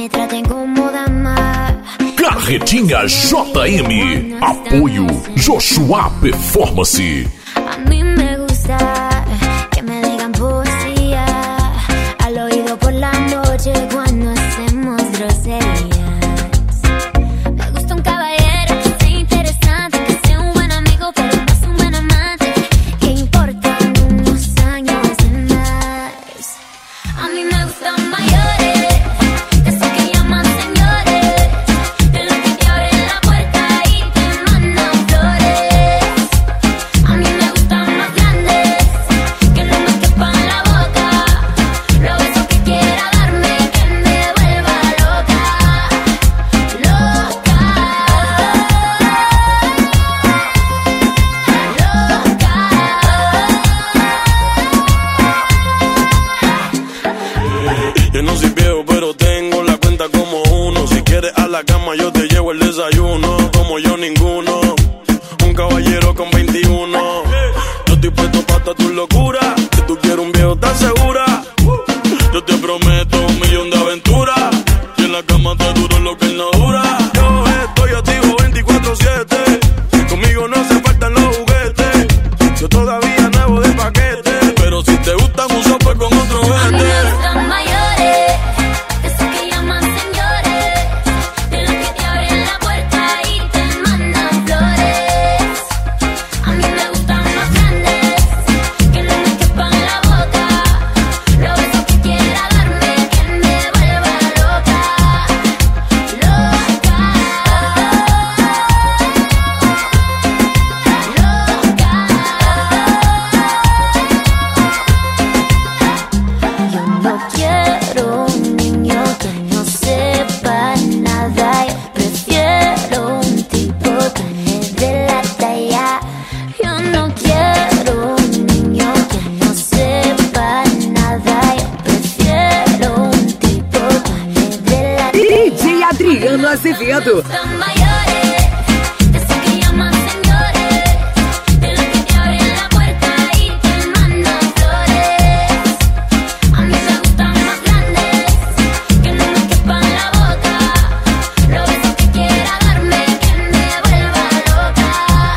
me traten como dama. Carretinha JM. Apoio Joshua Performance. A mí me gusta que me digan poesía al oído por la noche cuando hacemos groserías. Me gusta un caballero que sea interesante, que sea un buen amigo pero no es un buen amante, que importan unos años de más. A mí me gustan mayores, esos que llaman señores, de los que te abren la puerta y te mandan flores. A mí me gustan más grandes, que no me quepan la boca, los besos que quiera darme, que me vuelva loca, loca, Yo no soy viejo, pero tengo la cuenta como uno. Si quieres a la cama, yo te llevo el desayuno. Como yo, ninguno. Un caballero con 21. Yo estoy puesto pa' toda tu locura. Si tú quieres un viejo, ¿estás segura? Yo te prometo 1.000.000 de aventuras. Y en la cama te duro lo que él no dura. Yo estoy activo 24/7. Conmigo no hace falta los juguetes. Yo todavía nuevo de paquete. Pero si te gustan un sope con otro a mí vete. me gustan mayores, esos que llaman señores, de los que te abren la puerta y te mandan flores. A mí me gustan más grandes, que no me quepan la boca, los besos que quiera darme, que me vuelva loca, loca, Yo no quiero un niño que no sepa nada. Yo prefiero un tipo que me dé la talla. Yo no quiero un niño que no sepa nada. Yo prefiero un tipo que me dé la talla. DJ Adriano Azevedo. Son mayores, esos que llaman señores, de los que te abren la puerta y te mandan flores. A mí me gustan más grandes, que no me quepan la boca, los besos que quiera darme, que me vuelva loca,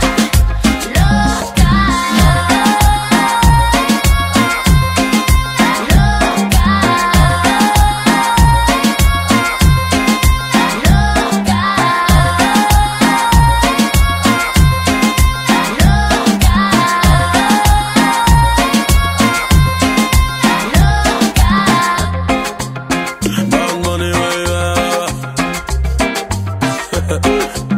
loca, Bad Bunny, baby.